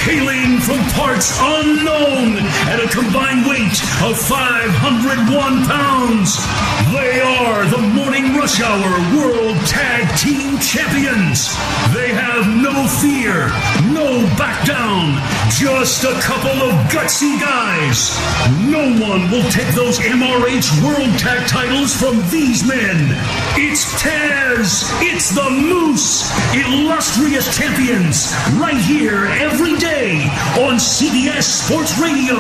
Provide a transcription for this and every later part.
hailing from parts unknown at a combined weight of 501 pounds. They are the Morning Rush Hour World Tag Team Champions. They have no fear, no back down, just a couple of gutsy guys. No one will take those MRH World Tag titles from these men. It's Taz, it's the Moose, illustrious champions, right here every day on CBS Sports Radio.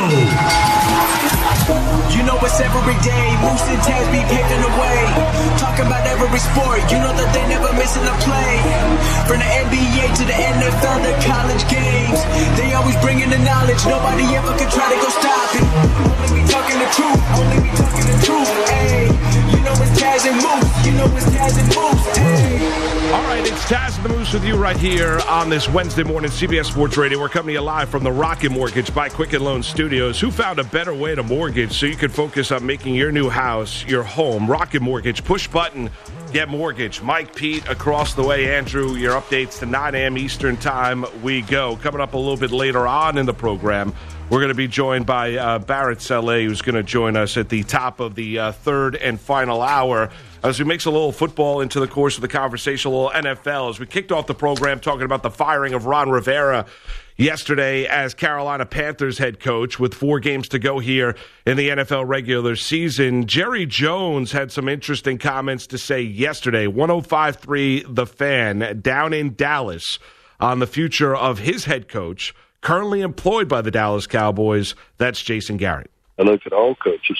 You know it's every day, Moose and Taz be paving the way. Talking about every sport, you know that they never missing a play. From the NBA to the NFL to college games, they always bringing the knowledge, nobody ever can try to go stop it. Only we talking the truth, only we talking the truth, ayy. You know it's Taz and Moose, you know it's Taz and Moose, ayy. All right, it's Taz and the Moose with you right here on this Wednesday morning, CBS Sports Radio. We're coming to you live from the Rocket Mortgage by Quicken Loan Studios. Who found a better way to mortgage so you can focus on making your new house your home? Rocket Mortgage, push button, get mortgage. Mike, Pete, across the way. Andrew, your updates to 9 a.m. Eastern time. We go. Coming up a little bit later on in the program, we're going to be joined by Barrett Saleh, who's going to join us at the top of the third and final hour as we mix a little football into the course of the conversation, a little NFL. As we kicked off the program talking about the firing of Ron Rivera yesterday as Carolina Panthers head coach with 4 games to go here in the NFL regular season. Jerry Jones had some interesting comments to say yesterday. 105.3 The Fan down in Dallas on the future of his head coach, currently employed by the Dallas Cowboys. That's Jason Garrett. I look at all coaches.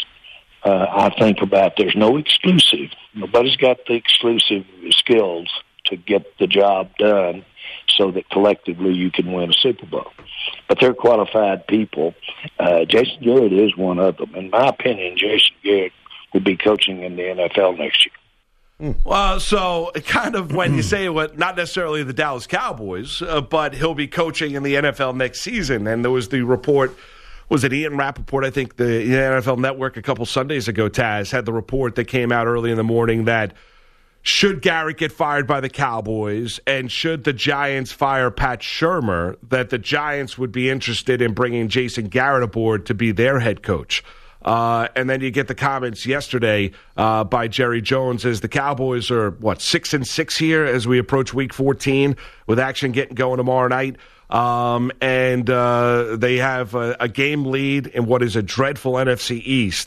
I think about there's no exclusive. Nobody's got the exclusive skills to get the job done so that collectively you can win a Super Bowl. But they're qualified people. Jason Garrett is one of them. In my opinion, Jason Garrett will be coaching in the NFL next year. Well, so kind of when you say what, not necessarily the Dallas Cowboys, but he'll be coaching in the NFL next season. And there was the report, was it Ian Rappaport? I think the NFL Network a couple Sundays ago, Taz, had the report that came out early in the morning that should Garrett get fired by the Cowboys and should the Giants fire Pat Shurmur, that the Giants would be interested in bringing Jason Garrett aboard to be their head coach. And then you get the comments yesterday by Jerry Jones as the Cowboys are, 6-6 here as we approach Week 14 with action getting going tomorrow night. And they have a game lead in what is a dreadful NFC East.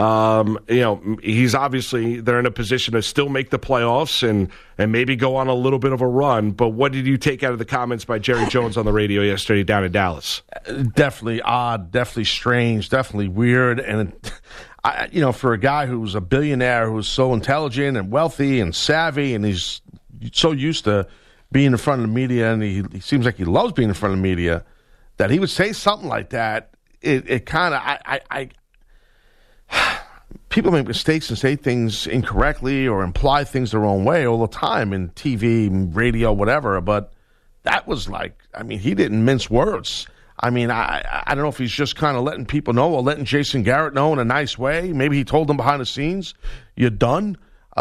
He's obviously, they're in a position to still make the playoffs and maybe go on a little bit of a run. But what did you take out of the comments by Jerry Jones on the radio yesterday down in Dallas? Definitely odd, definitely strange, definitely weird. And, for a guy who's a billionaire, who's so intelligent and wealthy and savvy, and he's so used to being in front of the media, and he seems like he loves being in front of the media, that he would say something like that, it kind of, people make mistakes and say things incorrectly or imply things their own way all the time in TV, radio, whatever. But that was he didn't mince words. I don't know if he's just kind of letting people know or letting Jason Garrett know in a nice way. Maybe he told them behind the scenes, you're done.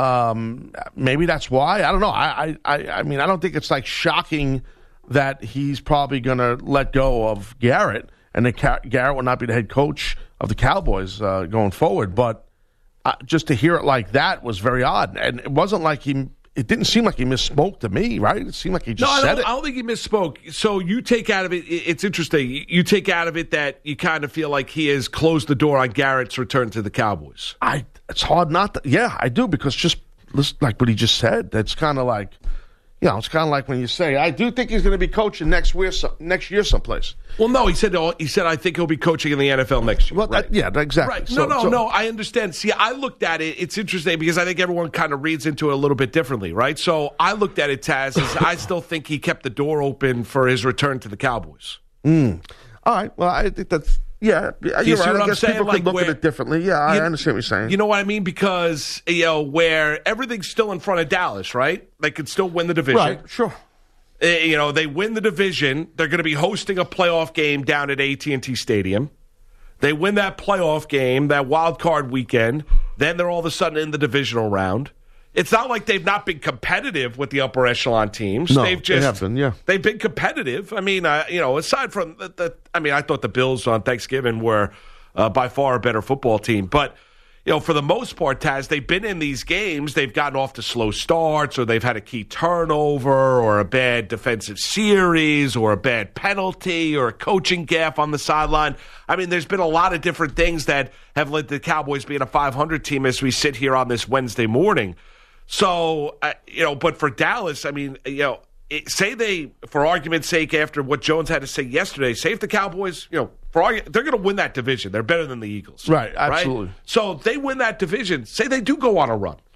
Maybe that's why. I don't know. I don't think it's shocking that he's probably going to let go of Garrett and that Garrett will not be the head coach of the Cowboys going forward. But just to hear it like that was very odd. And it wasn't it didn't seem like he misspoke to me, right? It seemed like he just said it. I don't think he misspoke. So you take out of it, it's interesting. You take out of it that you kind of feel like he has closed the door on Garrett's return to the Cowboys. It's hard not to. Yeah, I do, because just like what he just said, that's kind of like, it's kind of like when you say, I do think he's going to be coaching next year someplace. Well, no, he said I think he'll be coaching in the NFL next year. Well, right. Exactly. Right. No, I understand. See, I looked at it. It's interesting because I think everyone kind of reads into it a little bit differently, right? So I looked at it, Taz, as I still think he kept the door open for his return to the Cowboys. All right. Well, I think that's, yeah. You see what I'm saying? People could look at it differently. Yeah, I understand what you're saying. You know what I mean? Because, where everything's still in front of Dallas, right? They could still win the division. Right, sure. They win the division. They're going to be hosting a playoff game down at AT&T Stadium. They win that playoff game, that wild card weekend. Then they're all of a sudden in the divisional round. it's not like they've not been competitive with the upper echelon teams. No, They've just, they have been, yeah. They've been competitive. I mean, aside from I thought the Bills on Thanksgiving were by far a better football team. But, for the most part, Taz, they've been in these games. They've gotten off to slow starts, or they've had a key turnover, or a bad defensive series, or a bad penalty, or a coaching gaffe on the sideline. I mean, there's been a lot of different things that have led the Cowboys being a 500 team as we sit here on this Wednesday morning. So, but for Dallas, I mean, say they, for argument's sake, after what Jones had to say yesterday, say if the Cowboys, they're going to win that division. They're better than the Eagles. Right, absolutely. Right? So if they win that division, say they do go on a run.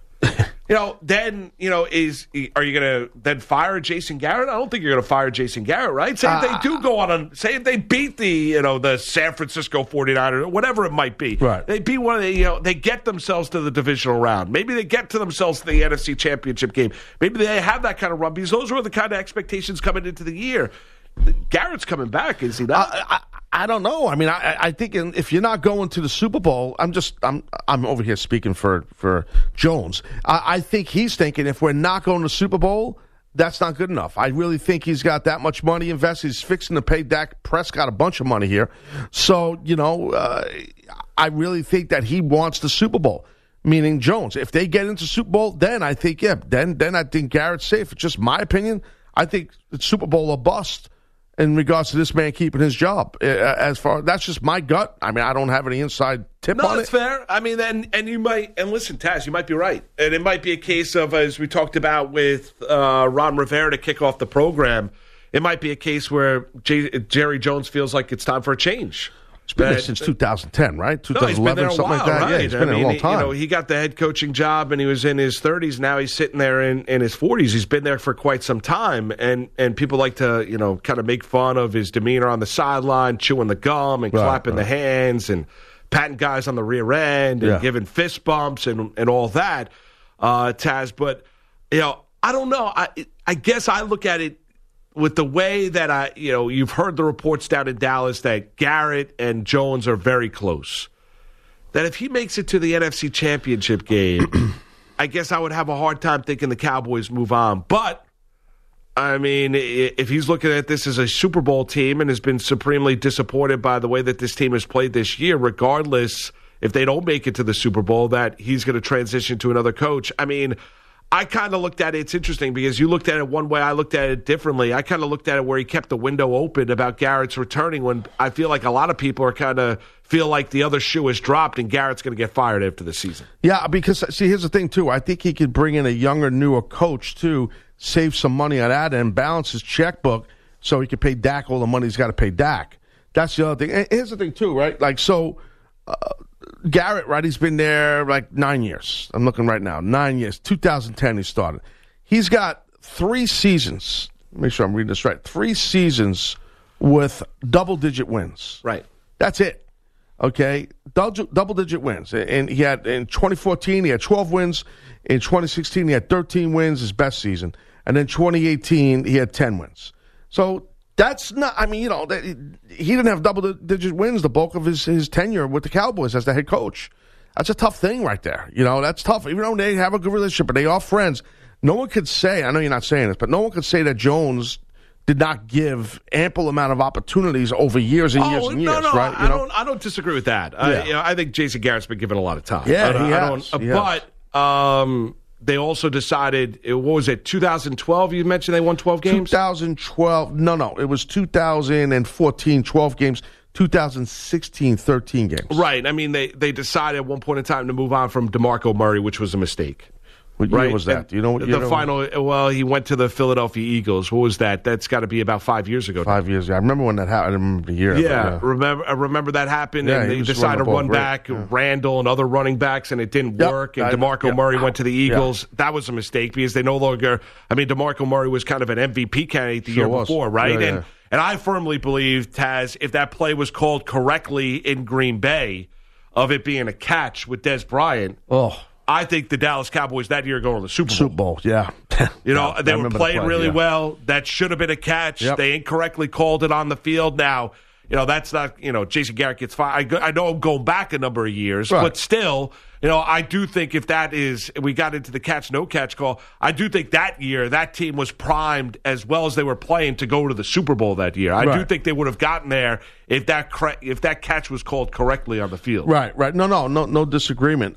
Then, are you going to then fire Jason Garrett? I don't think you're going to fire Jason Garrett, right? Say if they do go on say if they beat the San Francisco 49ers, or whatever it might be. Right. They beat one of the, they get themselves to the divisional round. Maybe they get to themselves to the NFC Championship game. Maybe they have that kind of run, because those were the kind of expectations coming into the year. Garrett's coming back, is he not? I don't know. I mean, I think if you're not going to the Super Bowl, I'm over here speaking for Jones. I think he's thinking if we're not going to the Super Bowl, that's not good enough. I really think he's got that much money invested. He's fixing to pay Dak Prescott a bunch of money here. So, I really think that he wants the Super Bowl, meaning Jones. If they get into Super Bowl, then I think, then I think Garrett's safe. It's just my opinion. I think it's Super Bowl or bust in regards to this man keeping his job. That's just my gut. I mean, I don't have any inside tip on it. No, that's fair. I mean, and you might, and listen, Taz, you might be right. And it might be a case of, as we talked about with Ron Rivera to kick off the program, it might be a case where Jerry Jones feels like it's time for a change. He's been there since 2010, right? 2011, no, he's been there a something while, like that. Right? Yeah, he's been there a long time. He got the head coaching job, and he was in his 30s. Now he's sitting there in his 40s. He's been there for quite some time, and people like to, kind of make fun of his demeanor on the sideline, chewing the gum and clapping the hands and patting guys on the rear end and giving fist bumps and all that, Taz. But, I don't know. I guess I look at it with the way that you've heard the reports down in Dallas that Garrett and Jones are very close. That if he makes it to the NFC Championship game, I guess I would have a hard time thinking the Cowboys move on. But, I mean, if he's looking at this as a Super Bowl team and has been supremely disappointed by the way that this team has played this year, regardless if they don't make it to the Super Bowl, that he's going to transition to another coach. I mean, I kind of looked at it. It's interesting because you looked at it one way. I looked at it differently. I kind of looked at it where he kept the window open about Garrett's returning, when I feel like a lot of people are kind of feel like the other shoe has dropped and Garrett's going to get fired after the season. Yeah, because, see, here's the thing, too. I think he could bring in a younger, newer coach, too, save some money on that and balance his checkbook so he could pay Dak all the money he's got to pay Dak. That's the other thing. And here's the thing, too, right? Like, Garrett, right, he's been there like 9 years. I'm looking right now. 9 years. 2010 he started. He's got 3 seasons. Make sure I'm reading this right. 3 seasons with double-digit wins. Right. That's it. Okay? Double-digit wins. And he had, in 2014, he had 12 wins. In 2016, he had 13 wins, his best season. And then 2018, he had 10 wins. So that's not, I mean, he didn't have double-digit wins the bulk of his tenure with the Cowboys as the head coach. That's a tough thing right there. That's tough. Even though they have a good relationship and they are friends, no one could say, I know you're not saying this, but no one could say that Jones did not give ample amount of opportunities over years and years and years, right? I don't disagree with that. Yeah. I think Jason Garrett's been given a lot of time. Yeah, he has. But they also decided, what was it, 2012 you mentioned they won 12 games? 2012, no, it was 2014, 12 games, 2016, 13 games. Right, I mean, they decided at one point in time to move on from DeMarco Murray, which was a mistake. What year was that? Do you know what year? Well, he went to the Philadelphia Eagles. What was that? That's got to be about 5 years ago. 5 years ago. I remember when that happened. I remember the year. Yeah, I remember that happened, and they decided to run back Randall and other running backs, and it didn't work, and DeMarco Murray went to the Eagles. That was a mistake because they no longer – I mean, DeMarco Murray was kind of an MVP candidate the year before, right? Yeah, and I firmly believe, Taz, if that play was called correctly in Green Bay, of it being a catch with Dez Bryant – I think the Dallas Cowboys that year are going to the Super Bowl. Super Bowl, yeah. They were playing really well. That should have been a catch. Yep. They incorrectly called it on the field. Now, that's not, Jason Garrett gets fired. I know I'm going back a number of years, but still, I do think if that is, we got into the catch, no catch call, I do think that year, that team was primed as well as they were playing to go to the Super Bowl that year. I do think they would have gotten there if that catch was called correctly on the field. Right. No disagreement.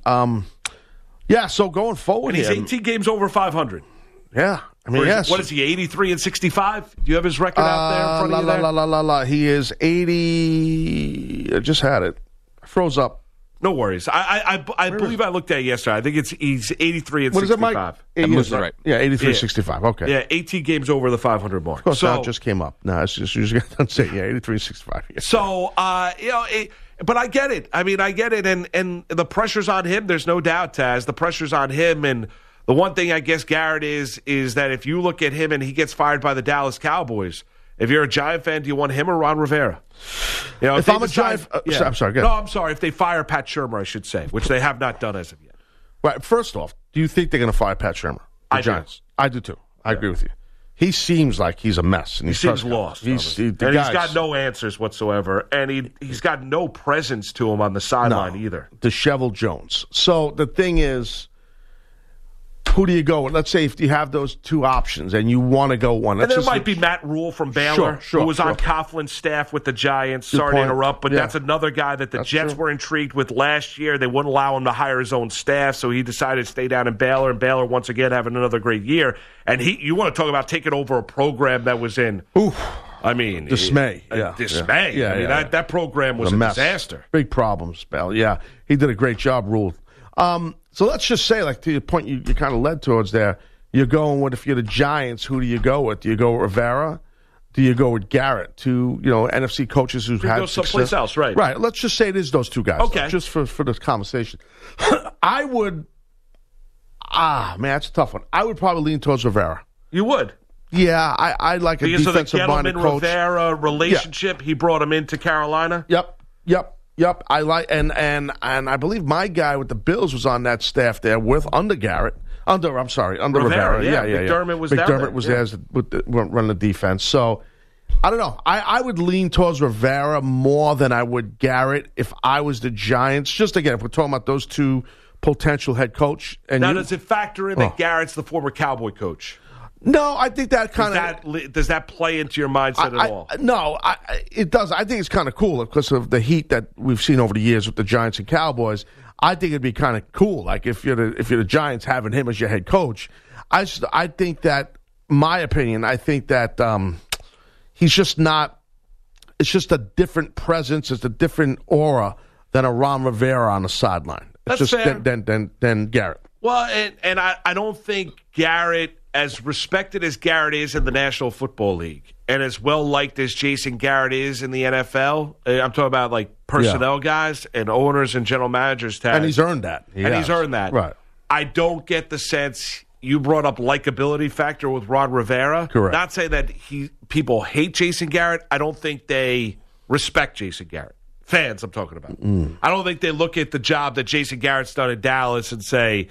So going forward, and he's 18 games over 500. Yeah. I mean, what is he, 83 and 65? Do you have his record out there in front of you there? He is 80. I just had it. I froze up. No worries. I believe I looked at it yesterday. I think he's 83 and 65. What is it, Mike? That right. Yeah, 83 65. Okay. Yeah, 18 games over the 500 mark. Of course, that just came up. No, it's just usually don't say 83 65. Yeah. So, but I get it. I mean, I get it, and the pressure's on him. There's no doubt, Taz. The pressure's on him, and the one thing I guess Garrett is that if you look at him and he gets fired by the Dallas Cowboys, if you're a Giant fan, do you want him or Ron Rivera? If I'm a Giant, I'm sorry. No, I'm sorry. If they fire Pat Shurmur, I should say, which they have not done as of yet. Right. First off, do you think they're going to fire Pat Shurmur? The Giants. I do too. I agree with you. He seems like he's a mess. And he seems lost. He's got no answers whatsoever, and he's got no presence to him on the sideline either. Disheveled Jones. So the thing is, who do you go with? Let's say if you have those two options and you want to go one. And there might be Matt Rule from Baylor, who was on Coughlin's staff with the Giants. Sorry to interrupt, but that's another guy that the Jets were intrigued with last year. They wouldn't allow him to hire his own staff, so he decided to stay down in Baylor, and Baylor once again having another great year. And you want to talk about taking over a program that was in dismay. Dismay. That program was a disaster. Big problems, Baylor. Yeah, he did a great job, Rule. So let's just say, like to your point you kind of led towards there, you're going with, if you're the Giants, who do you go with? Do you go with Rivera? Do you go with Garrett? Two, NFC coaches who've had success. Someplace else, right? Right. Let's just say it is those two guys. Okay. Just for this conversation. I would, that's a tough one. I would probably lean towards Rivera. You would? Yeah, I like a defensive-minded coach. Because of the Gettleman-Rivera relationship, he brought him into Carolina? Yep, I like and I believe my guy with the Bills was on that staff there under Garrett. Under Rivera. Yeah. McDermott was there running the defense. So I don't know. I would lean towards Rivera more than I would Garrett if I was the Giants. Just again, if we're talking about those two potential head coach. And now, does it factor in that Garrett's the former Cowboy coach? No, I think that kind of... Does that play into your mindset at all? No, it does. I think it's kind of cool because of the heat that we've seen over the years with the Giants and Cowboys. I think it'd be kind of cool, like if you're the Giants, having him as your head coach. I think that, my opinion, I think that he's just not... It's just a different presence. It's a different aura than a Ron Rivera on the sideline. That's just fair. Than Garrett. Well, and I don't think Garrett, as respected as Garrett is in the National Football League and as well-liked as Jason Garrett is in the NFL, I'm talking about like personnel guys and owners and general managers. And he's earned that. He's earned that. Right. I don't get the sense you brought up likability factor with Ron Rivera. Correct. Not saying that people hate Jason Garrett. I don't think they respect Jason Garrett. Fans, I'm talking about. I don't think they look at the job that Jason Garrett's done in Dallas and say,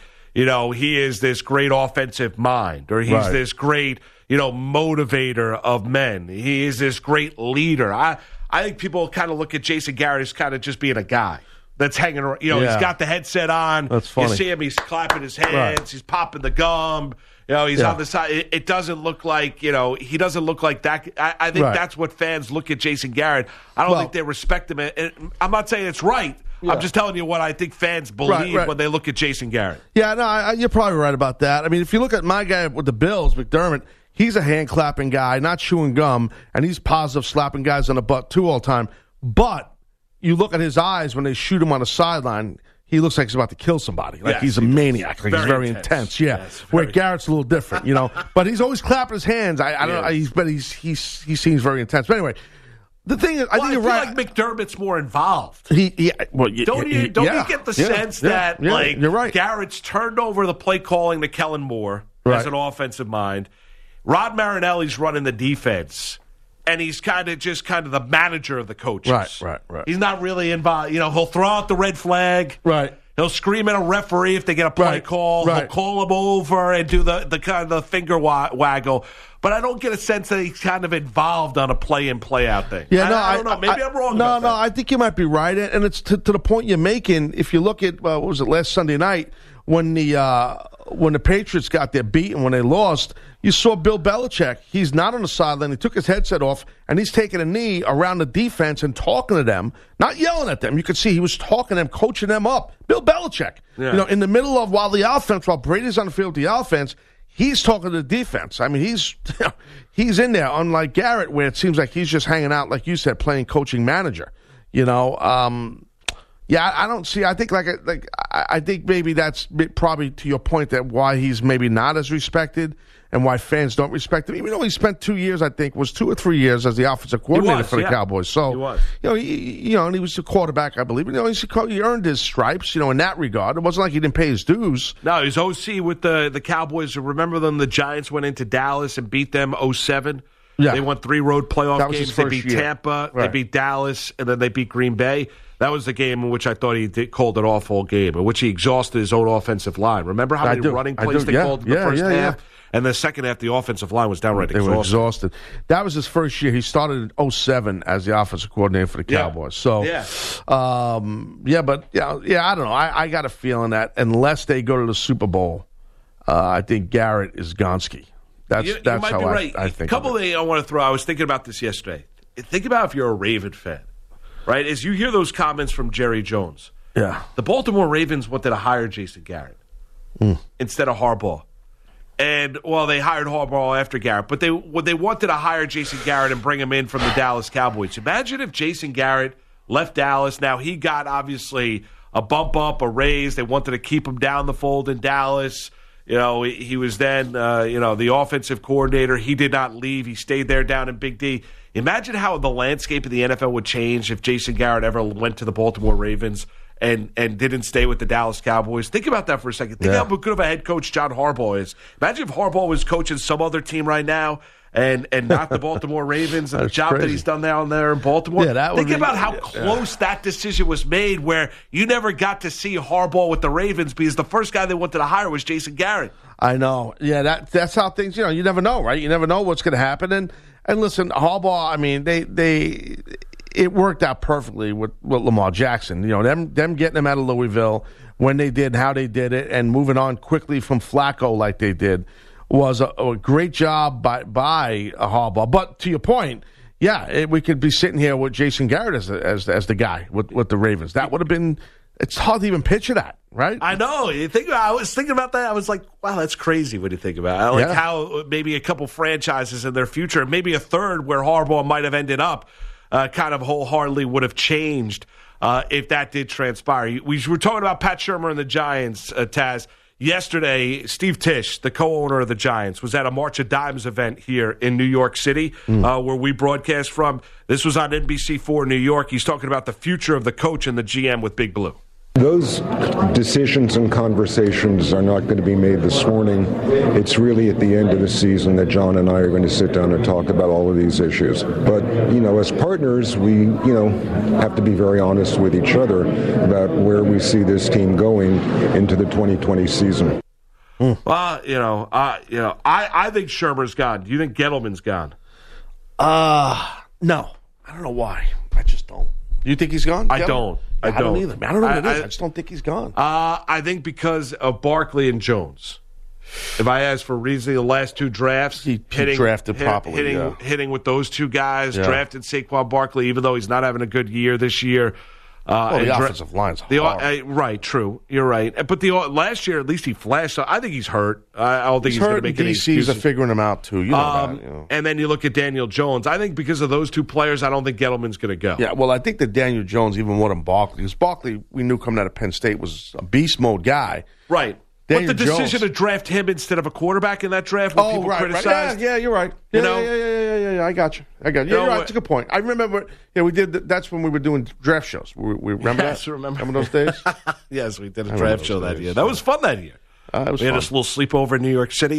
he is this great offensive mind, or he's this great, motivator of men. He is this great leader. I think people kind of look at Jason Garrett as kind of just being a guy that's hanging around. He's got the headset on. That's funny. You see him, he's clapping his hands, he's popping the gum. He's on the side. It doesn't look like, he doesn't look like that. I think that's what fans look at Jason Garrett. I don't think they respect him. I'm not saying it's right. I'm just telling you what I think fans believe when they look at Jason Garrett. Yeah, no, you're probably right about that. I mean, if you look at my guy with the Bills, McDermott, he's a hand-clapping guy, not chewing gum, and he's positive, slapping guys on the butt, too, all the time. But you look at his eyes when they shoot him on the sideline, he looks like he's about to kill somebody. Like he's a maniac. Like he's very intense. Yeah. Where Garrett's a little different, But he's always clapping his hands. I don't know. But he seems very intense. But anyway, the thing is, I think you're right. Like McDermott's more involved. Don't you get the sense that you're right. Garrett's turned over the play calling to Kellen Moore as an offensive mind. Rod Marinelli's running the defense. And he's kind of the manager of the coaches. Right. He's not really involved. He'll throw out the red flag. Right. He'll scream at a referee if they get a play call. Right. He'll call him over and do the kind of the finger waggle. But I don't get a sense that he's kind of involved on a play-in, play-out thing. Yeah, I don't know. Maybe I'm wrong about that. No, I think you might be right. And it's to the point you're making. If you look at, what was it, last Sunday night, when the Patriots got their beat and when they lost, you saw Bill Belichick. He's not on the sideline. He took his headset off, and he's taking a knee around the defense and talking to them, not yelling at them. You could see he was talking to them, coaching them up. Bill Belichick. Yeah. In the middle of while Brady's on the field with the offense, he's talking to the defense. I mean, he's in there, unlike Garrett, where it seems like he's just hanging out, like you said, playing coaching manager. Yeah, I don't see. I think I think maybe that's probably to your point that why he's maybe not as respected and why fans don't respect him. Even though he spent 2 years, I think, was 2 or 3 years as the offensive coordinator for the Cowboys. So he was. And he was the quarterback, I believe. He earned his stripes. In that regard, it wasn't like he didn't pay his dues. No, he was OC with the Cowboys. Remember them? The Giants went into Dallas and beat them 0-7. Yeah. They won 3 road playoff games. They beat year. Tampa, Right. They beat Dallas, and then they beat Green Bay. That was the game in which I thought he called it off all game, in which he exhausted his own offensive line. Remember how many running plays they called in the first half? And the second half, the offensive line was downright exhausted. They were exhausted. That was his first year. He started in 2007 as the offensive coordinator for the Cowboys. So, I don't know. I got a feeling that unless they go to the Super Bowl, I think Garrett is Gonski. That's how right. I think. A couple of things I want to throw. I was thinking about this yesterday. Think about if you're a Raven fan, right? As you hear those comments from Jerry Jones. Yeah. The Baltimore Ravens wanted to hire Jason Garrett instead of Harbaugh. And, they hired Harbaugh after Garrett, but they wanted to hire Jason Garrett and bring him in from the Dallas Cowboys. Imagine if Jason Garrett left Dallas. Now, he got, obviously, a bump up, a raise. They wanted to keep him down the fold in Dallas. He was then, the offensive coordinator. He did not leave. He stayed there down in Big D. Imagine how the landscape of the NFL would change if Jason Garrett ever went to the Baltimore Ravens and didn't stay with the Dallas Cowboys. Think about that for a second. Think how good of a head coach John Harbaugh is. Imagine if Harbaugh was coaching some other team right now and not the Baltimore Ravens and the job that he's done down there in Baltimore. Yeah, Think about how close that decision was made where you never got to see Harbaugh with the Ravens because the first guy they wanted to hire was Jason Garrett. I know. Yeah, that's how things, you never know, right? You never know what's going to happen. And listen, Harbaugh, I mean, it worked out perfectly with Lamar Jackson. Them getting him out of Louisville when they did, how they did it, and moving on quickly from Flacco like they did was a great job by Harbaugh. But to your point, we could be sitting here with Jason Garrett as the guy with the Ravens. That would have been. It's hard to even picture that, right? I know. I was thinking about that. I was like, wow, that's crazy when you think about it. How maybe a couple franchises in their future, maybe a third where Harbaugh might have ended up, kind of wholeheartedly would have changed if that did transpire. We were talking about Pat Shurmur and the Giants, Taz. Yesterday, Steve Tisch, the co-owner of the Giants, was at a March of Dimes event here in New York City, where we broadcast from. This was on NBC4 New York. He's talking about the future of the coach and the GM with Big Blue. Those decisions and conversations are not going to be made this morning. It's really at the end of the season that John and I are going to sit down and talk about all of these issues. But, as partners, we, have to be very honest with each other about where we see this team going into the 2020 season. Well, I think Shurmur's gone. Do you think Gettleman's gone? No. I don't know why. I just don't. You think he's gone? I don't either. I don't know what it is. I just don't think he's gone. I think because of Barkley and Jones. If I ask for reason, the last 2 drafts, he drafted properly. Hitting with those 2 guys, drafted Saquon Barkley, even though he's not having a good year this year. The offensive line's hard. Right, true. You're right. But last year, at least he flashed. So I think he's hurt. I don't think he's going to make any excuses. DCs are figuring him out, too. And then you look at Daniel Jones. I think because of those 2 players, I don't think Gettleman's going to go. Yeah, well, I think that Daniel Jones, even more than Barkley, because Barkley, we knew coming out of Penn State, was a beast mode guy. Right. But the decision to draft him instead of a quarterback in that draft, what people criticized. Right. Yeah, you're right. Yeah, I got you. You're right. That's a good point. I remember, we did. That's when we were doing draft shows. We remember that? Remember those days? Yes, we did a draft show that year. That was fun that year. We had this little sleepover in New York City.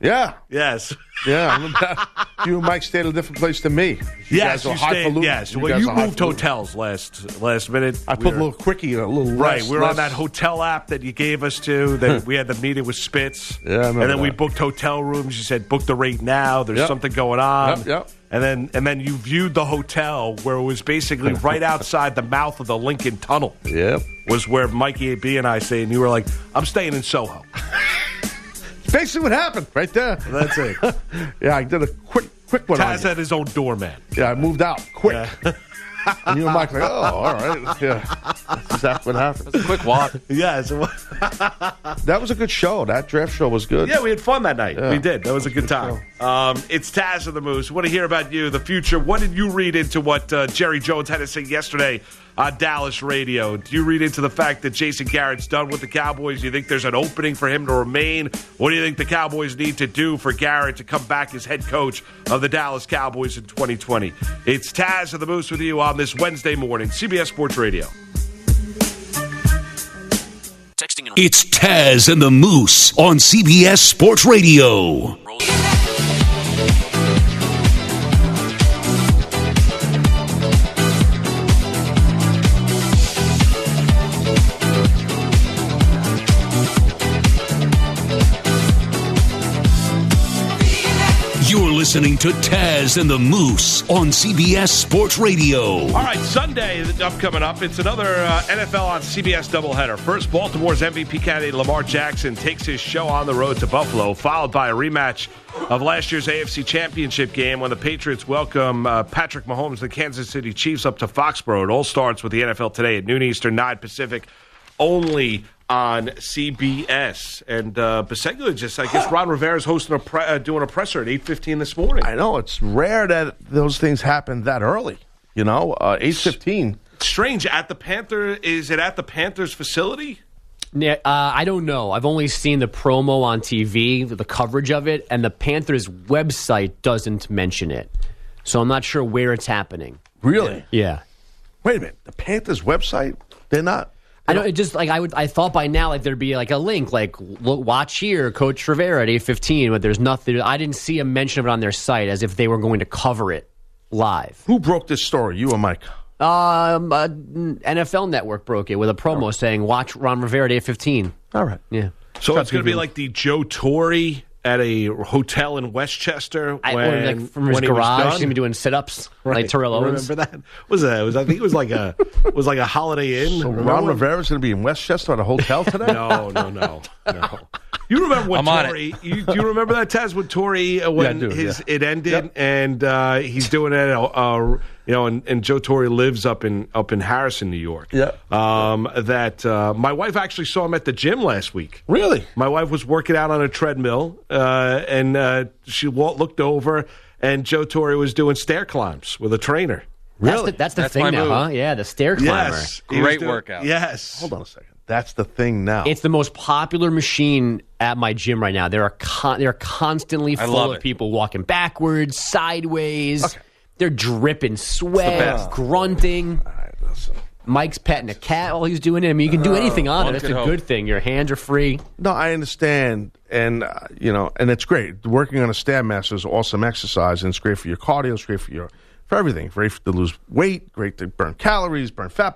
Yeah. Yes. Yeah. I remember that. You and Mike stayed at a different place than me. Yes, guys are you stayed. highfalutin. Yes. Well, guys you are moved highfalutin. hotels last minute. I put a little quickie, a little Right, less, we were on less- that hotel app that you gave us to. That we had the meeting with Spitz. Yeah, I remember and then we that. booked hotel rooms. You said book the rate now. There's Yep. something going on. Yep. And then you viewed the hotel where it was basically right outside the mouth of the Lincoln Tunnel. Yep. Was where Mikey B and I stayed, and you were like, "I'm staying in Soho." Basically what happened right there. That's it. Yeah, I did a quick one on Taz you. had his own doorman. Yeah, I moved out quick. Yeah. And you and Mike like, oh, all right. Yeah. That's exactly what happened. A quick walk. Yes. That was a good show. That draft show was good. Yeah, we had fun that night. Yeah. We did. That was a good time. It's Taz of the Moose. Want to hear about you, the future. What did you read into what Jerry Jones had to say yesterday on Dallas radio? Do you read into the fact that Jason Garrett's done with the Cowboys? Do you think there's an opening for him to remain? What do you think the Cowboys need to do for Garrett to come back as head coach of the Dallas Cowboys in 2020? It's Taz of the Moose with you on this Wednesday morning, CBS Sports Radio. It's Taz and the Moose on CBS Sports Radio. You're listening to Taz and the Moose on CBS Sports Radio. All right, Sunday coming up. It's another NFL on CBS doubleheader. First, Baltimore's MVP candidate Lamar Jackson takes his show on the road to Buffalo, followed by a rematch of last year's AFC Championship game when the Patriots welcome Patrick Mahomes, the Kansas City Chiefs, up to Foxborough. It all starts with the NFL Today at noon Eastern, 9 Pacific, only on CBS. And Biseglia just, I guess Ron Rivera's hosting doing a presser at 8:15 this morning. I know. It's rare that those things happen that early. 8:15. Strange. At the Panther, is it at the Panthers facility? Yeah, I don't know. I've only seen the promo on TV, the coverage of it, and the Panthers' website doesn't mention it. So I'm not sure where it's happening. Really? Yeah. Wait a minute. The Panthers website, they're not. I know. It just I thought by now there'd be a link look, watch here, Coach Rivera at 8:15, but there's nothing. I didn't see a mention of it on their site as if they were going to cover it live. Who broke this story? You or Mike? NFL Network broke it with a promo saying watch Ron Rivera at 8:15. All right. Yeah. So it's going to be like the Joe Torre at a hotel in Westchester from his when he was garage, done? he's gonna be doing sit-ups like Terrell Owens. Remember that? I think it was like a Holiday Inn. So Remember Ron when- Rivera's going to be in Westchester at a hotel today? No. You remember when I'm on Torre? Do you remember that, Taz, with Torre when Yeah, I do, it ended Yep. and he's doing it? And Joe Torre lives up in Harrison, New York. Yeah. My wife actually saw him at the gym last week. Really? My wife was working out on a treadmill, and she looked over, and Joe Torre was doing stair climbs with a trainer. Really? That's the That's thing my now, move. huh? Yeah, the stair climber. Yes, he was Great doing- workout. Yes. Hold on a second. That's the thing now. It's the most popular machine at my gym right now. They're constantly full love of it. people walking backwards, sideways. Okay. They're dripping sweat, best. grunting. All right, listen. Mike's petting a cat while he's doing it. I mean, you can do anything on it. one That's could a hope. good thing. Your hands are free. No, I understand, and and it's great. Working on a Stairmaster is awesome exercise, and it's great for your cardio. It's great for everything. Great to lose weight. Great to burn calories, burn fat.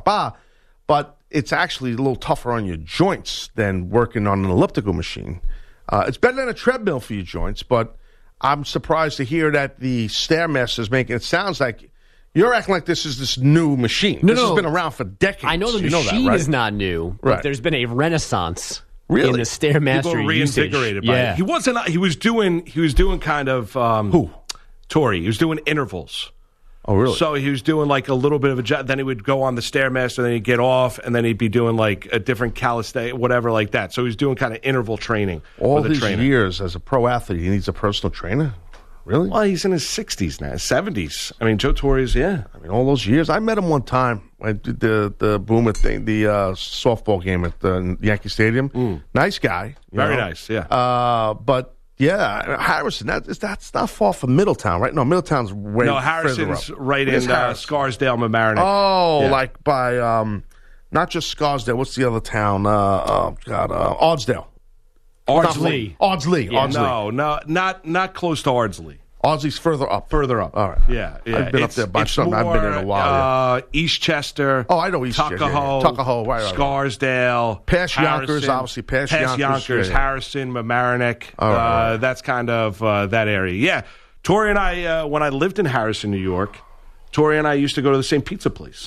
But it's actually a little tougher on your joints than working on an elliptical machine. It's better than a treadmill for your joints, but I'm surprised to hear that the Stairmaster is making it sounds like you're acting like this is this new machine. No, this has no. been around for decades. I know the You machine that, right? is not new, but Right. there's been a renaissance Really? in the Stairmaster People were usage. reinvigorated by Yeah. it. He wasn't. He was doing kind of Who? Torre. He was doing intervals. Oh, really? So he was doing like a little bit of a then he would go on the Stairmaster, then he'd get off, and then he'd be doing like a different calisthenics, whatever like that. So he was doing kind of interval training all with a these trainer. years as a pro athlete, he needs a personal trainer? Really? Well, he's in his 60s now, 70s. I mean, Joe Torre's, yeah. I mean, all those years. I met him one time. I did the Boomer thing, the softball game at the Yankee Stadium. Nice guy. you Very know. nice, yeah. But yeah, Harrison. That's not far from Middletown, right? No, Middletown's way. No, further Harrison's up. right Where's in Harrison? Scarsdale, Mamaroneck. Oh, Yeah. like by not just Scarsdale. What's the other town? Ardsdale. Ardsley. Ardsley. Yeah, Ardsley. No, not close to Ardsley. Ardsley's further up. Further up. All right. Yeah. I've been up there by it's something. I've been in a while. Eastchester. Oh, I know Eastchester. Tuckahoe. Right. Scarsdale. Past Harrison, Yonkers, obviously. Past Yonkers, yeah. Harrison, Mamaroneck. Right. That's kind of that area. Yeah. Tori and I, when I lived in Harrison, New York, Tori and I used to go to the same pizza place.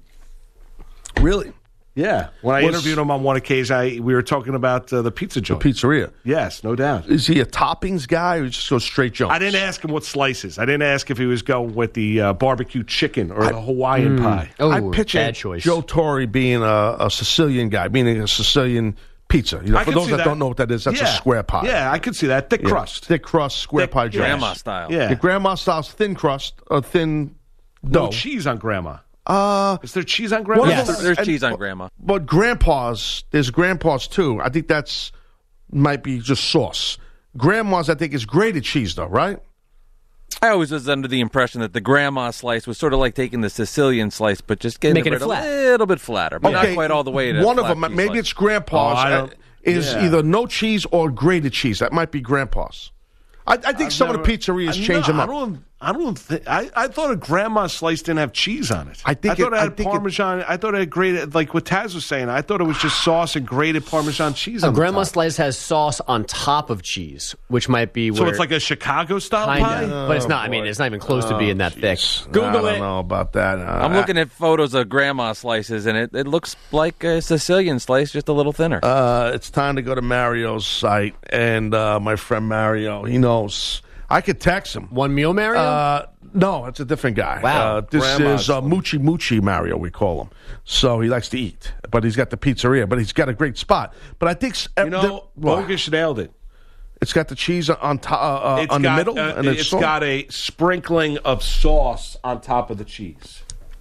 Really? Yeah. When I interviewed him on one occasion, we were talking about the pizza joint. Pizzeria. Yes, no doubt. Is he a toppings guy or just go straight Jones? I didn't ask him what slices. I didn't ask if he was going with the barbecue chicken or the Hawaiian pie. Oh, I picture bad choice. Joe Torre being a Sicilian guy, meaning a Sicilian pizza. You know, I for can those see that don't know what that is, that's a square pie. Yeah, I could see that. Thick crust. Thick crust, square pie joint. Grandma style. Yeah. The grandma style's thin crust, or thin dough. No cheese on grandma. Uh, Is there cheese on grandma? One of Yes. them- There's and- cheese on grandma. But grandpa's, there's grandpa's too. I think that's might be just sauce. Grandma's, I think, is grated cheese though, right? I always was under the impression that the grandma slice was sort of like taking the Sicilian slice, but just getting Making the it bread flat. a little bit flatter, but not quite all the way to one of flat them, cheese maybe slice. it's grandpa's. Oh, I don't- is yeah. either no cheese or grated cheese. That might be grandpa's. I think some of the pizzerias change them up. I don't think. I thought a grandma slice didn't have cheese on it. I think thought it- it I had think it- Parmesan. I thought it had grated, like what Taz was saying. I thought it was just sauce and grated Parmesan cheese. A on grandma the top. slice has sauce on top of cheese, which might be where So it's like a Chicago style pie. kinda, but it's not. I mean, it's not even close to being that thick. I Google don't it. know about that. I'm looking at photos of grandma slices, and it looks like a Sicilian slice, just a little thinner. It's time to go to Mario's site, and my friend Mario, he knows. I could text him. One meal, Mario. No, it's a different guy. Wow. This Grandma's is Moochie Moochie Mario, we call him. So he likes to eat, but he's got the pizzeria, but he's got a great spot. But I think Bogus nailed it. it's got the cheese on top, It's on got, the middle, and it's got a sprinkling of sauce on top of the cheese.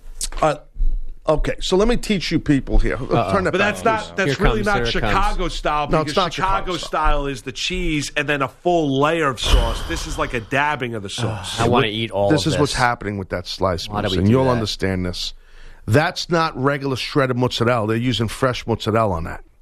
Okay, so let me teach you people here. Turn that But back. that's not. That's Here really comes, not here it Chicago comes. style. No, Because it's not Chicago Chicago style is the cheese and then a full layer of sauce. This is like a dabbing of the sauce. I want to eat all This of is this. what's happening with that slice, Why do Moose, we and do you'll that? understand this. That's not regular shredded mozzarella. They're using fresh mozzarella on that.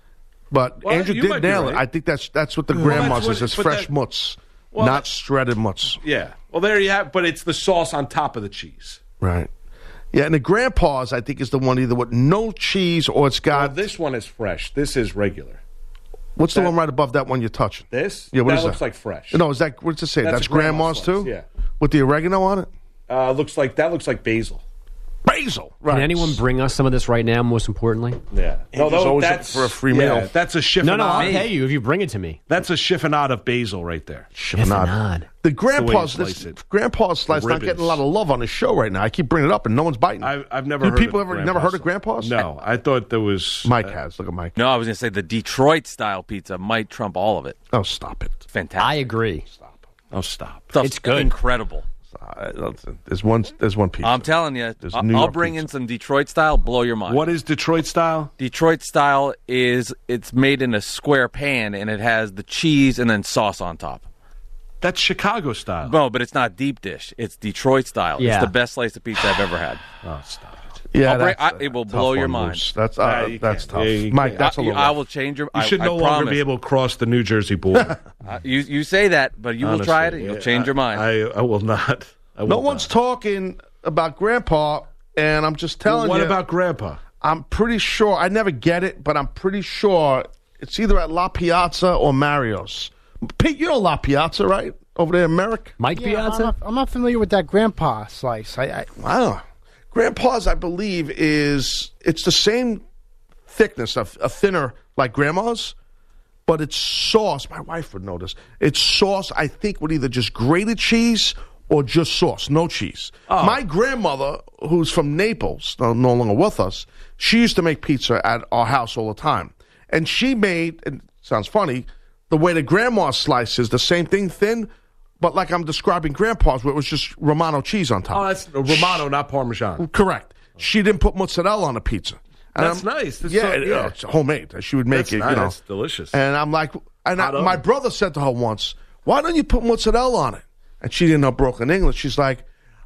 But Well, Andrew you did might be nail right. it. I think that's what the grandma's that's is. what- It's but fresh that- mozz, Well, not shredded mozz. Yeah. Well, there you have. But it's the sauce on top of the cheese. Right. Yeah, and the grandpa's, I think, is the one either with no cheese or it's Now, got. this one is fresh. This is regular. What's the that- one right above that one you're touching? This? Yeah, what that is looks that? like fresh. No, is that what's it say? That's That's a grandma grandma's slice, too. yeah. With the oregano on it. Looks like basil. Basil. Right. Can anyone bring us some of this right now? Most importantly, Yeah. Andrew's always looking for a free meal. That's a chiffonade. no, I'll pay you if you bring it to me. That's a chiffonade of basil right there. Chiffonade. The the grandpa's way you slice it. grandpa's slice not ribbons. getting a lot of love on the show right now. I keep bringing it up and no one's biting. I've never You heard people of never grandpa's. heard of grandpa's? No, I thought there was. Mike has. Look at Mike. No, I was going to say the Detroit style pizza might trump all of it. Oh, stop it. Fantastic. I agree. Oh, stop. Stuff's It's good. incredible. There's one pizza. I'm telling you, There's I'll New York bring in pizza. some Detroit style, blow your mind. What is Detroit style? Detroit style is it's made in a square pan and it has the cheese and then sauce on top. That's Chicago style. No, but it's not deep dish. It's Detroit style. Yeah. It's the best slice of pizza I've ever had. Oh, stop it. Yeah, I'll bring- that's it will tough blow your one, mind. Moose. That's you that's can't. tough. Yeah, you Mike, can't. that's a little. I rough. will change your. You should I no longer promise. be able to cross the New Jersey border. You say that, but you will try it. Honestly, You'll change your mind. I will not. I will No one's not. talking about Grandpa, and I'm just telling What you. about Grandpa? I'm pretty sure. I never get it, but I'm pretty sure it's either at La Piazza or Mario's. Pete, you know La Piazza, right? Over there in Merrick? Mike Piazza. I'm not familiar with that grandpa slice. I don't know. Grandpa's, I believe, it's the same thickness, a thinner like Grandma's, but it's sauce. My wife would know this. It's sauce, I think, with either just grated cheese or just sauce, no cheese. My grandmother, who's from Naples, no longer with us, she used to make pizza at our house all the time. And she made, and it sounds funny, the way the Grandma's slice is the same thing, thin, but like I'm describing Grandpa's, where it was just Romano cheese on top. Oh, that's Romano, not Parmesan. Correct. She didn't put mozzarella on the pizza. And That's nice. That's yeah, so- yeah. it's homemade. She would make That's it, nice. you know. That's delicious. And I'm like, Hot my oven. brother said to her once, "Why don't you put mozzarella on it?" And she didn't know broken English. She's like,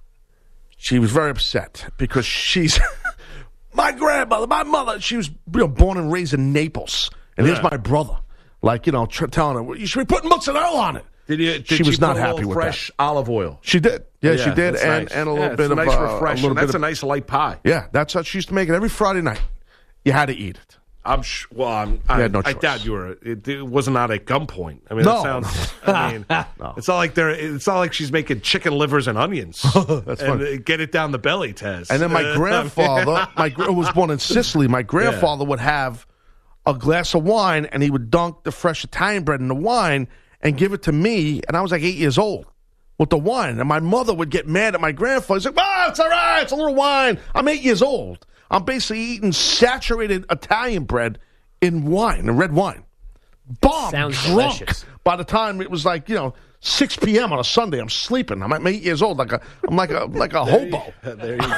she was very upset because she's my grandmother, my mother. She was born and raised in Naples, and here's my brother. Like, telling her, you should be putting mozzarella on it. Did she was put not a happy little with fresh that. olive oil? She did. Yeah, she did. That's And nice. a little bit it's of a nice refreshing. That's bit a nice light pie. Yeah, that's how she used to make it every Friday night. You had to eat it. I had no I choice. doubt you were. It wasn't at a gunpoint. I mean, No. that sounds. I mean, No. it's not like It's not like she's making chicken livers and onions. That's and funny. get it down the belly, Tez. And then my grandfather, was born in Sicily. My grandfather would have a glass of wine, and he would dunk the fresh Italian bread in the wine and give it to me, and I was like 8 years old with the wine. And my mother would get mad at my grandfather. He's like, it's all right. It's a little wine. I'm 8 years old. I'm basically eating saturated Italian bread in wine, in red wine. Bomb, Sounds drunk. delicious. By the time it was 6 p.m. on a Sunday, I'm sleeping. I'm 8 years old, I'm like a hobo. There you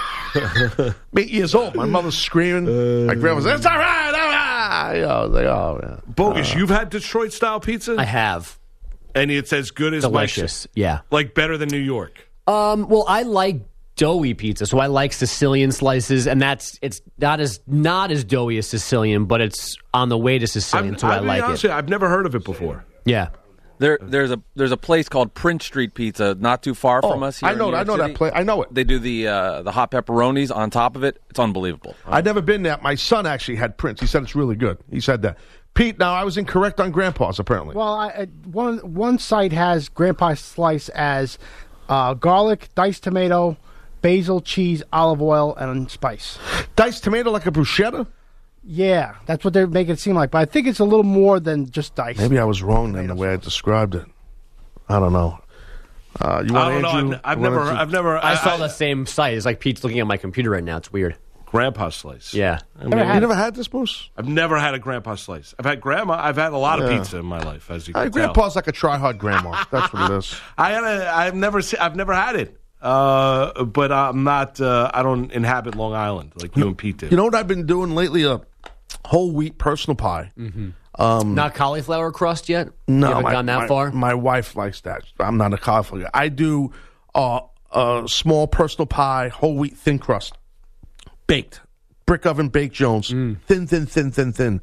go. 8 years old. My mother's screaming. My grandma's like, it's all right, all right. I was like, oh, yeah. Bogus, you've had Detroit-style pizza? I have. And it's as good as Delicious. Yeah. Like better than New York? Well, I like doughy pizza, so I like Sicilian slices, and it's not as doughy as Sicilian, but it's on the way to Sicilian, so I like it. I've never heard of it before. Yeah. There's a place called Prince Street Pizza not too far from us here. I know that place. I know it. They do the hot pepperonis on top of it. It's unbelievable. I've never been there. My son actually had Prince. He said it's really good. He said that. Pete, now I was incorrect on Grandpa's apparently. Well, one site has Grandpa's Slice as garlic, diced tomato, basil, cheese, olive oil, and spice. Diced tomato like a bruschetta? Yeah, that's what they're making it seem like. But I think it's a little more than just diced. Maybe I was wrong in the way I described it. I don't know. You want Andrew? I've never. I saw the same site. It's like Pete's looking at my computer right now. It's weird. Grandpa Slice. Yeah. You never had this, Moose? I've never had a Grandpa Slice. I've had Grandma. I've had a lot of pizza in my life, as you can tell. Grandpa's like a try-hard grandma. That's what it is. I've never had it. But I'm not. I don't inhabit Long Island like you and Pete did. You know what I've been doing lately? A whole wheat personal pie. Mm-hmm. Not cauliflower crust yet? No, you haven't gone that far? My wife likes that. I'm not a cauliflower guy. I do a small personal pie, whole wheat thin crust, baked, brick oven baked Jones, thin,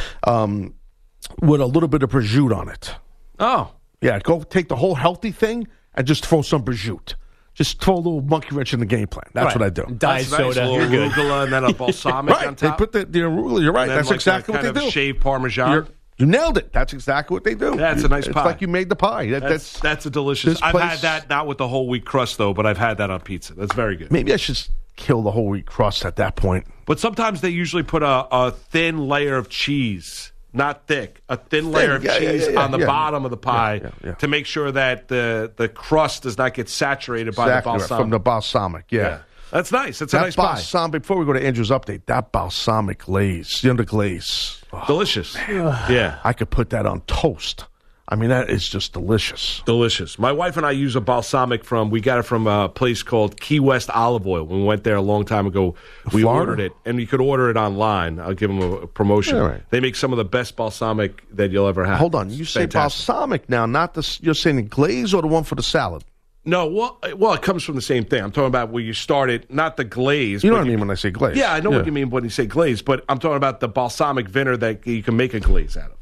with a little bit of prosciutto on it. Oh, yeah. Go take the whole healthy thing and just throw some prosciutto. Just throw a little monkey wrench in the game plan. That's what I do. Diet soda. A little arugula and then a balsamic on Right. They top. put the arugula. You're right. And then That's like exactly that what they kind do. of shaved Parmesan. You nailed it. That's exactly what they do. Yeah, it's a nice pie. It's like you made the pie. That's a delicious. this I've place- had that not with the whole wheat crust though, but I've had that on pizza. That's very good. Maybe I should kill the whole wheat crust at that point. But sometimes they usually put a thin layer of cheese, not thick, a thin layer of cheese on the bottom of the pie to make sure that the crust does not get saturated by the balsamic. From the balsamic, yeah. That's nice. It's a That nice pie. balsamic, before we go to Andrew's update, that balsamic glaze, the glaze. Oh, Delicious. Yeah. I could put that on toast. I mean, that is just delicious. Delicious. My wife and I use a balsamic we got it from a place called Key West Olive Oil. When we went there a long time ago, we Florida? ordered it, and you could order it online. I'll give them a promotion. Yeah, right. They make some of the best balsamic that you'll ever have. Hold on. You say Fantastic. balsamic now, not the, you're saying the glaze or the one for the salad? No, well, it comes from the same thing. I'm talking about where you started, not the glaze. You know but what I mean when I say glaze. Yeah, I know what you mean when you say glaze, but I'm talking about the balsamic vinegar that you can make a glaze out of.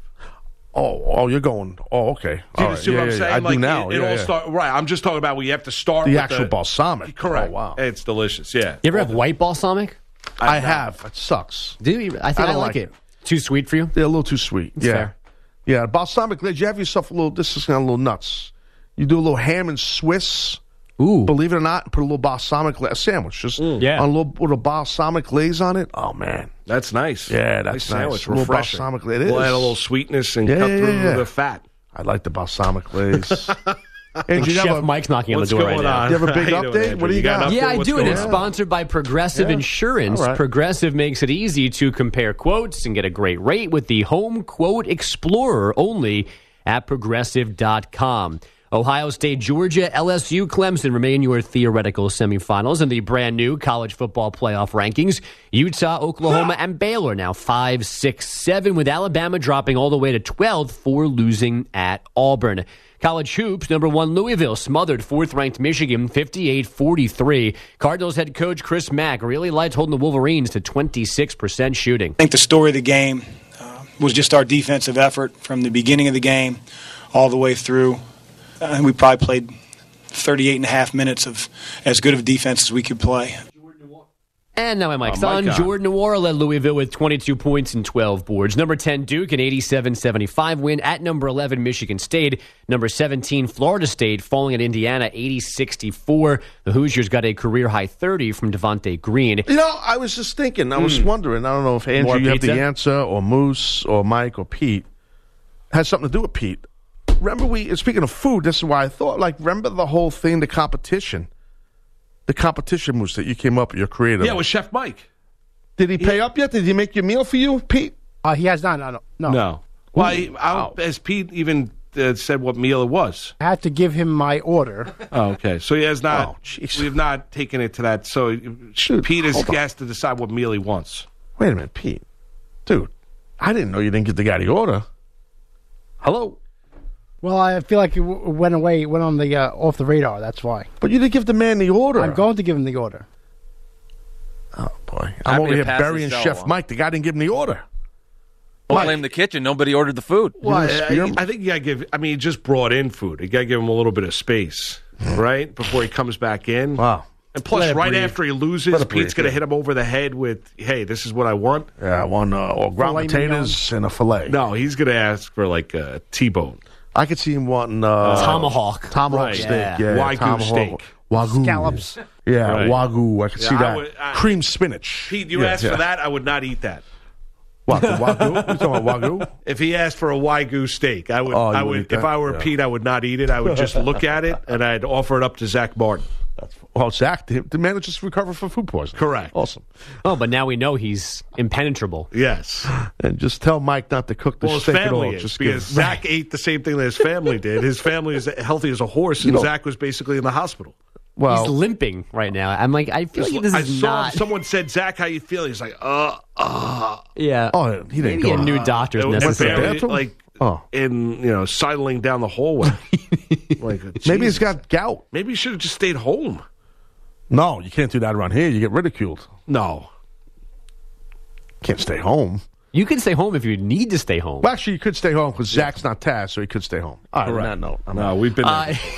Oh, you're going. Oh, okay. Do you All see right. what I'm Yeah, saying? I Like do now. It all start right. I'm just talking about where you have to start The with actual balsamic. Correct. Oh, wow. It's delicious. Yeah. You ever have white balsamic? I have. It sucks. Do you? I think I don't like like it. Too sweet for you? They're a little too sweet. Yeah. fair. Yeah. Balsamic glaze, you have yourself a little, this is kind of a little nuts. You do a little ham and Swiss. Ooh. Believe it or not, put a little balsamic glaze, sandwich, just Yeah. on a little with a balsamic glaze on it. Oh man, That's nice. Yeah, that's nice. nice. Sandwich, A little refreshing. balsamic glaze. It We'll is. add a little sweetness and Yeah, cut yeah, through yeah. the fat. I like the balsamic glaze. And you Chef have a, Mike's knocking on the What's door right going now. on? You have a big How you doing, update? Andrew? What do you got? an Yeah, update? I What's do, and going it's on? sponsored by Progressive Yeah. Insurance. All right. Progressive makes it easy to compare quotes and get a great rate with the Home Quote Explorer only at Progressive.com. Ohio State, Georgia, LSU, Clemson remain your theoretical semifinals in the brand new college football playoff rankings. Utah, Oklahoma, and Baylor now 5, 6, 7, with Alabama dropping all the way to 12th for losing at Auburn. College hoops, number 1 Louisville smothered 4th-ranked Michigan 58-43. Cardinals head coach Chris Mack really liked holding the Wolverines to 26% shooting. I think the story of the game, was just our defensive effort from the beginning of the game all the way through. We probably played 38 and a half minutes of as good of defense as we could play. And now my mic's on. Jordan Nwora led Louisville with 22 points and 12 boards. Number 10, Duke, an 87-75 win. At number 11, Michigan State. Number 17, Florida State, falling at Indiana, 80-64. The Hoosiers got a career-high 30 from Devontae Green. You know, I was just thinking, I was wondering, I don't know if Andrew, you have the answer, or Moose, or Mike, or Pete. Has something to do with Pete. Remember, speaking of food, this is why I thought, remember the whole thing, the competition? The competition, Moose, that you came up with, your creative. Yeah, with Chef Mike. Did he pay up yet? Did he make your meal for you, Pete? He has not. No. Well, as Pete even said what meal it was. I had to give him my order. Oh, okay. So he has not. We have not taken it to that. So Pete has to decide what meal he wants. Wait a minute, Pete. Dude, I didn't know you didn't get the guy the order. Hello? Well, I feel like it went on the off the radar. That's why. But you didn't give the man the order. I'm going to give him the order. Oh boy, I'm over here burying Chef Mike. The guy didn't give him the order. Don't blame the kitchen. Nobody ordered the food. Well, I think you got to give. I mean, he just brought in food. You got to give him a little bit of space, right, before he comes back in. Wow. And plus, right after he loses, Pete's going to hit him over the head with, "Hey, this is what I want." Yeah, I want ground potatoes and a fillet. No, he's going to ask for a T-bone. I could see him wanting tomahawk steak, yeah. Wagyu steak, Wagyu scallops, Wagyu. I could see that. Cream spinach. Pete, you asked for that, I would not eat that. What, the Wagyu? You talking about Wagyu? If he asked for a Wagyu steak, I would. If I were Pete, I would not eat it. I would just look at it and I'd offer it up to Zach Martin. Well, Zach, the man that just recovered from food poisoning. Correct. Awesome. Oh, but now we know he's impenetrable. Yes. And just tell Mike not to cook the steak at all. Because Zach ate the same thing that his family did. His family is healthy as a horse, and Zach was basically in the hospital. Well, he's limping right now. I'm like, I feel like this is not. Someone said, Zach, how you feel? He's like, Yeah. Oh, he didn't go. Maybe a new doctor's necessary. Sidling down the hallway. Maybe he's got gout. Maybe he should have just stayed home. No, you can't do that around here. You get ridiculed. No. Can't stay home. You can stay home if you need to stay home. Well, actually, you could stay home because Zach's not Taz, so he could stay home. All right, on that note. No, we've been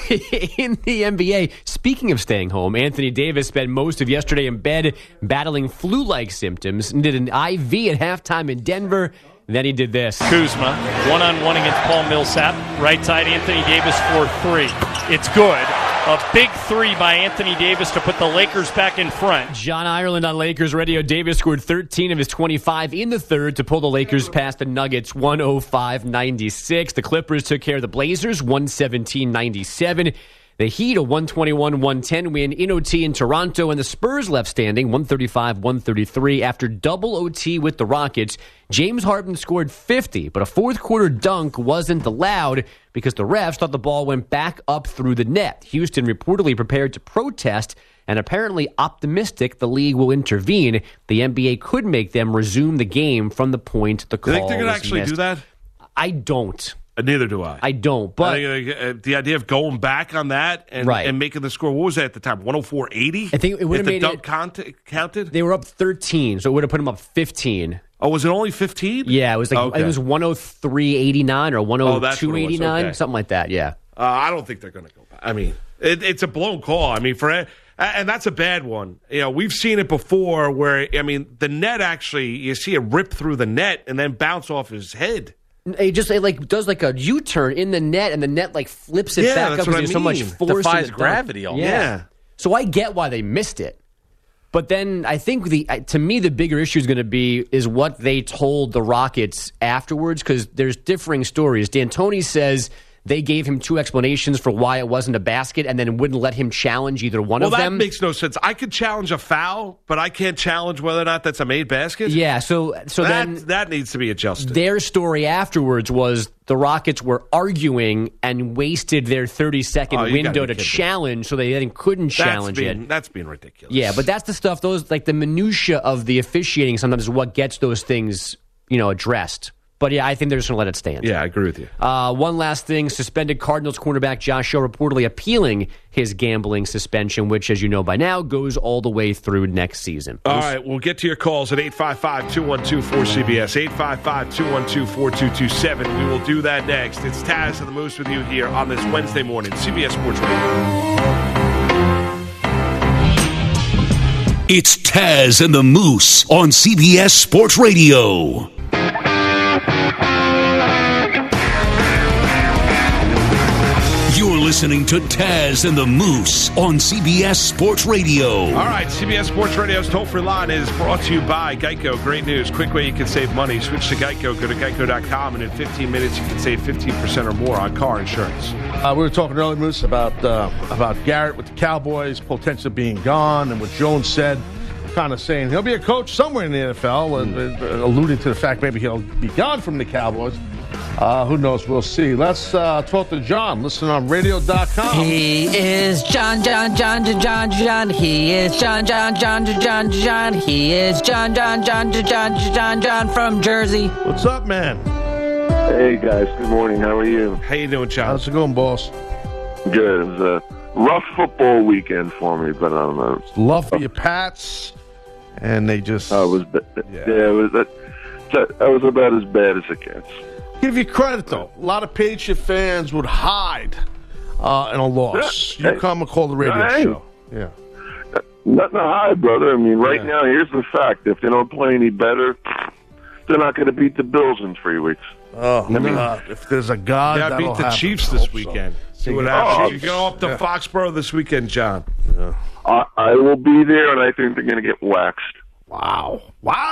in the NBA, speaking of staying home, Anthony Davis spent most of yesterday in bed battling flu-like symptoms and did an IV at halftime in Denver. Then he did this. Kuzma, one-on-one against Paul Millsap. Right side, Anthony Davis for three. It's good. A big three by Anthony Davis to put the Lakers back in front. John Ireland on Lakers Radio. Davis scored 13 of his 25 in the third to pull the Lakers past the Nuggets 105-96. The Clippers took care of the Blazers 117-97. The Heat, a 121-110 win in OT in Toronto, and the Spurs left standing 135-133 after double OT with the Rockets. James Harden scored 50, but a fourth-quarter dunk wasn't allowed because the refs thought the ball went back up through the net. Houston reportedly prepared to protest and apparently optimistic the league will intervene. The NBA could make them resume the game from the point the call was missed. You think they're going to actually do that? I don't. Neither do I. I don't. But the idea of going back on that and making the score, what was that at the time? 104-80? I think it would have made it counted. They were up 13, so it would have put them up 15. Oh, was it only 15? Yeah, it was like it was 103-89 or 102-89, something like that. Yeah. I don't think they're going to go back. I mean, it's a blown call. I mean, and that's a bad one. We've seen it before where the net actually you see it rip through the net and then bounce off his head. It does like a U-turn in the net, and the net flips it back up because there's so much force. Defies gravity almost. Yeah. So I get why they missed it. But then I think to me the bigger issue is going to be is what they told the Rockets afterwards, because there's differing stories. D'Antoni says they gave him two explanations for why it wasn't a basket and then wouldn't let him challenge either one of them. Well, that makes no sense. I could challenge a foul, but I can't challenge whether or not that's a made basket? Yeah, so then that needs to be adjusted. Their story afterwards was the Rockets were arguing and wasted their 30-second window to challenge, so they then couldn't challenge it. That's being ridiculous. Yeah, but that's the stuff, those the minutia of the officiating sometimes is what gets those things, addressed. But, yeah, I think they're just going to let it stand. Yeah, I agree with you. One last thing. Suspended Cardinals cornerback Josh Hill reportedly appealing his gambling suspension, which, as you know by now, goes all the way through next season. All right, we'll get to your calls at 855-212-4CBS, 855-212-4227. We will do that next. It's Taz and the Moose with you here on this Wednesday morning, CBS Sports Radio. It's Taz and the Moose on CBS Sports Radio. You're listening to Taz and the Moose on CBS Sports Radio. All right, CBS Sports Radio's toll-free line is brought to you by Geico. Great news. Quick way you can save money. Switch to Geico. Go to geico.com, and in 15 minutes you can save 15% or more on car insurance. We were talking earlier, Moose, about Garrett with the Cowboys potentially being gone, and what Jones said, kind of saying he'll be a coach somewhere in the NFL, and alluding to the fact maybe he'll be gone from the Cowboys. Who knows? We'll see. Let's talk to John. Listen on radio.com. He is John. He is John. He is John from Jersey. What's up, man? Hey, guys. Good morning. How are you? How you doing, John? How's it going, boss? Good. It was a rough football weekend for me, but I don't know. Love for your Pats, and they just... That was about as bad as it gets. Give you credit, though. A lot of Patriot fans would hide in a loss. Yeah. You come and call the radio show. Yeah. Nothing to hide, brother. I mean, right now, here's the fact. If they don't play any better, they're not going to beat the Bills in 3 weeks. Oh, I mean, if there's a God, that'll beat the happen. Chiefs this weekend. See what happens. You go up to Foxborough this weekend, John. Yeah. I will be there, and I think they're going to get waxed. Wow.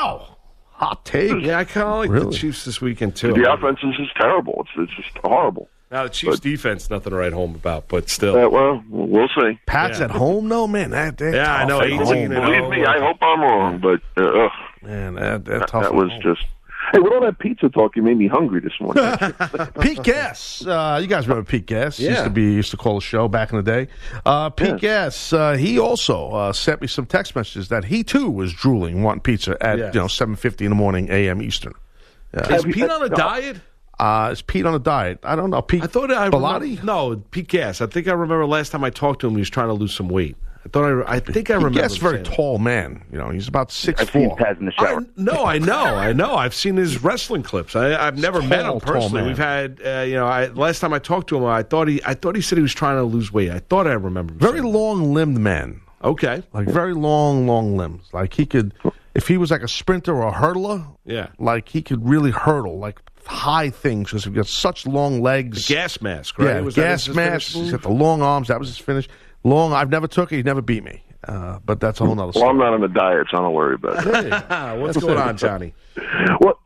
Hot take. Yeah, I kind of like the Chiefs this weekend, too. The offense is just terrible. It's just horrible. Now, the Chiefs' defense, nothing to write home about, but still. Well, we'll see. Pats at home, though, man. I know. 18 Believe me, I hope I'm wrong, but man, they're tough. That was just... Hey, with all that pizza talk, you made me hungry this morning. Pete Gass. You guys remember Pete Gass? Yeah. Used to call the show back in the day. Pete Gass, he also sent me some text messages that he, too, was drooling, wanting pizza at 7:50 in the morning, a.m. Eastern. Is Pete on a diet? Is Pete on a diet? I don't know. Pete Bellotti? No, Pete Gass. I think I remember last time I talked to him, he was trying to lose some weight. I think I remember. Pete Gass is a very tall man. You know, he's about 6'4". I've seen Taz in the shower. I know. I've seen his wrestling clips. I've never met him personally. We've had, last time I talked to him, I thought he said he was trying to lose weight. I thought I remember. Very long-limbed man. Okay. Like very long limbs. Like he could, if he was like a sprinter or a hurdler, like he could really hurdle, like high things because he's got such long legs. The gas mask, right? Yeah, gas mask. He's got the long arms. That was his finish. I've never took it. He never beat me. But that's a whole other story. Well, I'm not on the diet, so don't worry about it. What's going on, Johnny? Well,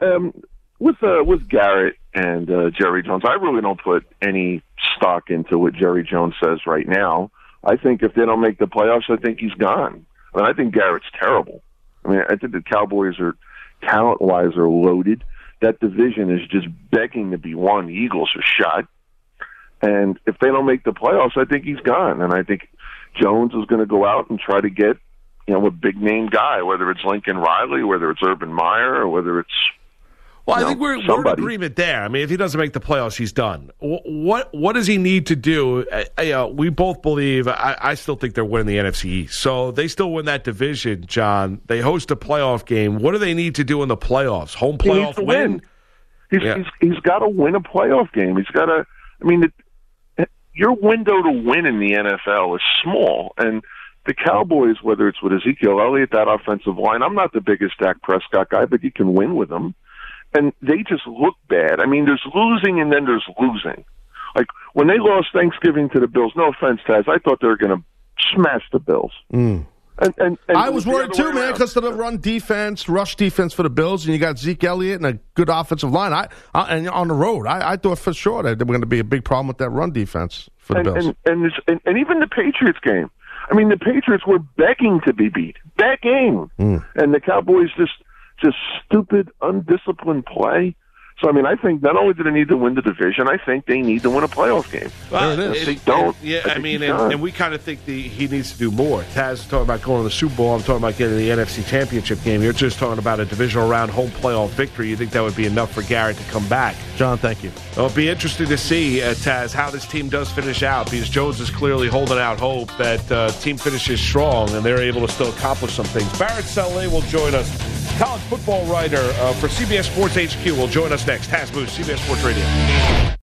with Garrett and Jerry Jones, I really don't put any stock into what Jerry Jones says right now. I think if they don't make the playoffs, I think he's gone. I mean, I think Garrett's terrible. I mean, I think the Cowboys are, talent-wise, are loaded. That division is just begging to be won. The Eagles are shot. And if they don't make the playoffs, I think he's gone. And I think Jones is going to go out and try to get, a big-name guy, whether it's Lincoln Riley, whether it's Urban Meyer, or whether it's Well, I think we're in agreement there. I mean, if he doesn't make the playoffs, he's done. What does he need to do? We both believe, I still think they're winning the NFC East. So they still win that division, John. They host a playoff game. What do they need to do in the playoffs? Home playoff win? He's got to win a playoff game. He's got to, your window to win in the NFL is small. And the Cowboys, whether it's with Ezekiel Elliott, that offensive line, I'm not the biggest Dak Prescott guy, but you can win with them. And they just look bad. I mean, there's losing and then there's losing. Like, when they lost Thanksgiving to the Bills, no offense, Taz, I thought they were going to smash the Bills. Mm. And I was worried too, man, because of the run defense, rush defense for the Bills, and you got Zeke Elliott and a good offensive line. And on the road, I thought for sure that there was going to be a big problem with that run defense for the Bills. And even the Patriots game. I mean, the Patriots were begging to be beat. Begging. Mm. And the Cowboys just stupid, undisciplined play. So, I mean, I think not only do they need to win the division, I think they need to win a playoff game. Well, there it is. If they don't, and we kind of think he needs to do more. Taz is talking about going to the Super Bowl. I'm talking about getting the NFC Championship game. You're just talking about a divisional round home playoff victory. You think that would be enough for Garrett to come back? John, thank you. Well, it'll be interesting to see, Taz, how this team does finish out, because Jones is clearly holding out hope that team finishes strong and they're able to still accomplish some things. Barrett Saleh will join us. College football writer for CBS Sports HQ will join us next. Taz Moose, CBS Sports Radio.